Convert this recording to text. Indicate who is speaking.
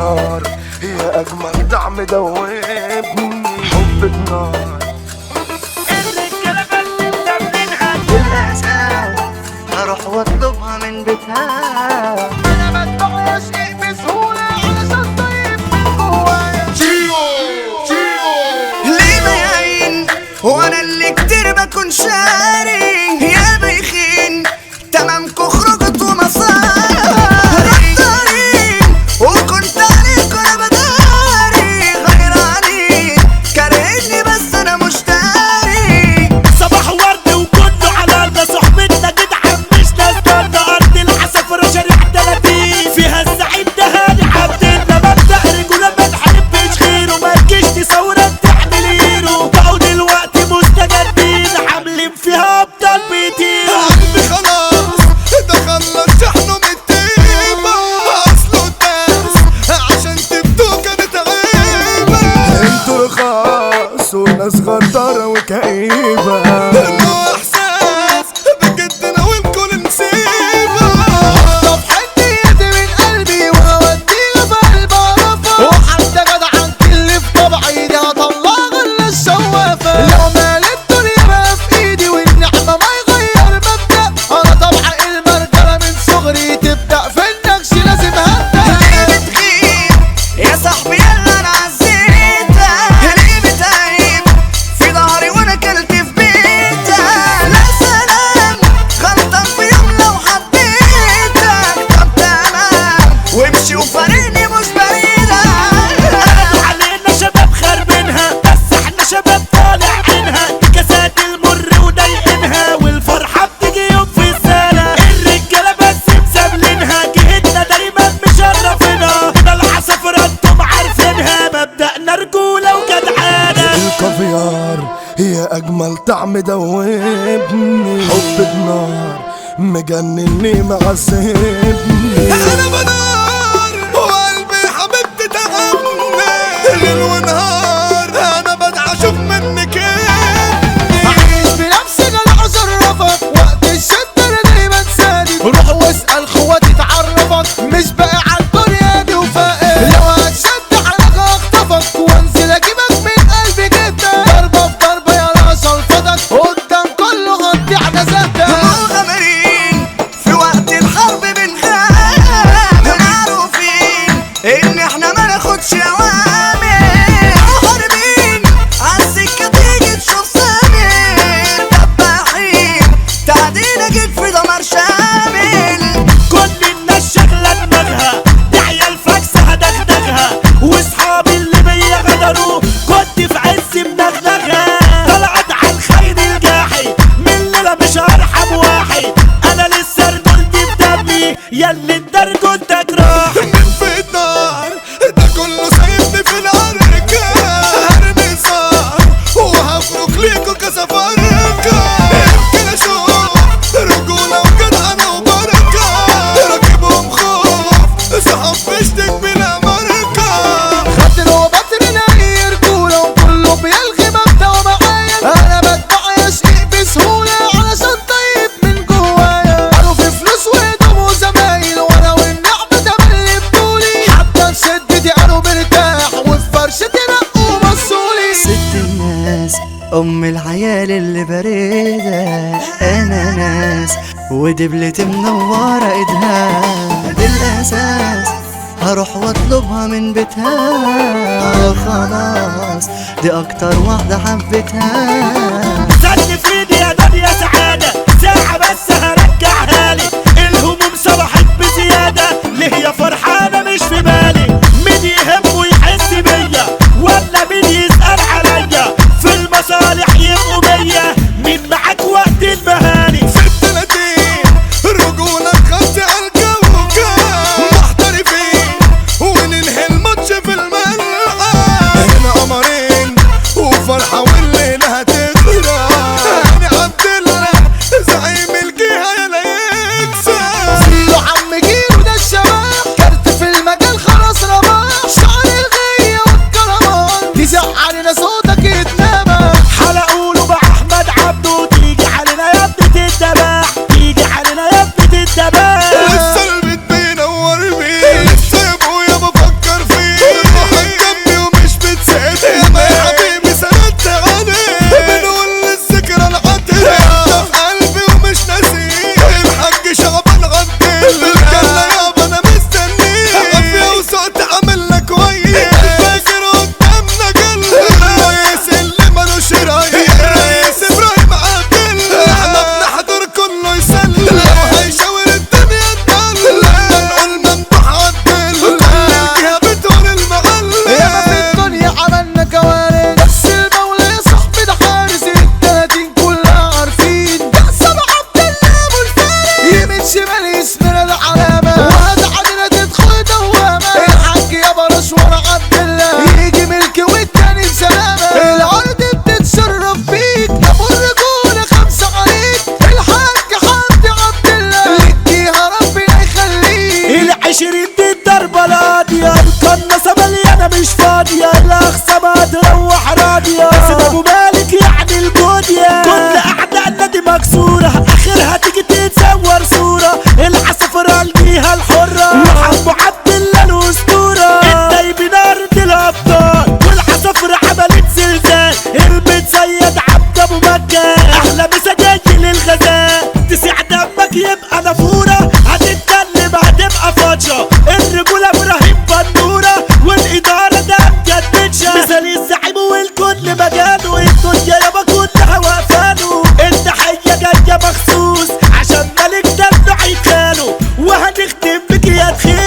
Speaker 1: الكافيار هي اجمل طعم دوبني. حبك نار
Speaker 2: الرجالة بس مدمنها للأسف هروح واطلبها من بيتها. انا بدفعش ايه بسهولة علشان طيب من جوايا. ليه باين وانا اللي كتير بكون شاري يا بيخين تمامكو خرجت ومصاري غدارين وكنت عليك وانا بداري غيراني كارهني بس انا مش داري.
Speaker 3: صباح ورد وكله على الله صحبتنا تدعم مش نستنى ارض العصافرة شارع 30 فيها الزعيم ده هاني عبدنا مبدأ رجولة ما تحبش غيره ما تجيش تصورك تعمل هيرو بقوا دلوقتي مستجدين عاملين فيها ابطال بيطيروا.
Speaker 4: قلبي خلاص ده خلص شحنه من التيبة اصله الداس عشان تبدو كانت عيبة.
Speaker 1: انتوا رخاص وناس غدارة وكئيبة.
Speaker 4: انه احساس بجد ناويلكوا لنسيبة. طب حدي يدي من قلبي وهوديها في قلب عرفة وحتى جدعان اللي في طبعي دي هطلع غل الشوافة. لو مال الدنيا بقى في ايدي والنعمة ما يغير مبدأ انا طبع المرجلة من صغري تبدأ في النكش لازم هبدأ.
Speaker 2: ليه بتغيب يا صاحبي يلا انا عزيتك ليه بتعيب في ظهري وانا كلت في بيتك. لا سلام غلطان في يوم لو حبيتك طب تمام وامشي وفارقني مش بعيدك.
Speaker 3: قالوا علينا شباب خربينها بس احنا شباب طالع منها كاسات المر وضايقينها والفرحة بتيجي يوم في السنة. الرجالة بس مسابلينها جهتنا دايما مشرفينها ده العصافرة انتم عارفينها مبدأنا رجولة وجدعانة.
Speaker 1: الكافيار هي اجمل طعم دوبني. حبك نار مجنني معذبني.
Speaker 4: انا بنار وقلبي حبيبتي تعبني ليل ونهار انا بدعى اشوف منك ايه. عايش بنفسي انا اصرفك وقت الشدة انا دايما سالك. روح واسأل خواتي تعرفك مش باقي على الدنيا دي وفاقد. لو هتشد حلقة اخطفك وانزل اجيبك من قلبي جدا. ضربة في ضربة يا راس الفضك قدام كله هتضيع نزلتك.
Speaker 2: مغامرين في وقت الحرب بنخاف معروفين ان احنا ما ناخدش اوامر. محاربين عالسكة تيجي تشوف سامر دباحين تعدينا جيت في دمار شامل.
Speaker 3: كل الناس شغلة دماغها دي عيال فاكسة هدغدغها واصحابي اللي بيا غدروا كنت في عز مدغدغها. طلعت على الخير الجاحي من ليلة مش هرحم واحد انا لسه رجولتي بدمي ياللي الدرجة تجراح.
Speaker 4: من في النار ده كله سايبني في العركة. هرمي صار وهفرك ليكوا كسفركة. يمكن اشوف رجولة وجدعنة وبركة. راكبهم خوف صحاب بشتك بلا ماركة. خدت وبطرنا اي رجولة وكله بيلغي مبدأ ومعايا. انا بدفع يشقيق بسهولة علشان طيب من جوايا. قالوا في فلوس وهدوم وزمايل وانا والنعمة ده اللي بطولي. حتى شدتي قالوا مرتاح وفي فرشتي نقوا بصولي.
Speaker 2: ست الناس ام العيال اللي بريدة انا ناس ودبلتي منورة ايدها. بالاساس هروح واطلبها من بيتها خلاص دي اكتر واحدة حبيتها.
Speaker 3: زن في ايدي يا دنيا سعادة ساعة بس هرجعها لي. الهموم صبحت بزيادة ليه يا فرحانة مش في بالي. مين يهمه يحس بيا ولا مين يسأل عليا في المصالح يبقوا بيا مين معاك وقت المهاني.
Speaker 4: في التلاتين رجولة خدت عالكوكب محترفين وننهي الماتش في الملعب. هنا قمرين وفرحة والليلة هتغرق.
Speaker 3: 20 دي الضربة القاضية، القناصة مليانة مش فاضية، الأقصى ما تروح راضية، بس أبو مالك يعني الجودية. كل أعداء النادي مكسورة، آخرها تيجي تتصور صورة، العصفرة ليها الحرة، وحمو عبد الله الأسطورة، النايبين أرض الأبطال، والعصفرة عملت زلزال، المتصيد عبد أبو مكة، أحلى مسجاي للغزال، تسيع دمك يبقى نافورة، هتتكلم هتبقى فاضية، الرجولة إبراهيم بندورة، والإدارة ده مجددشة، مثال الزعيم والكل مجاله، الدنيا يابا كلها واقفاله، التحية جاية مخصوص عشان ملك دمه عيكاله، وهنختم بك يا تخيل.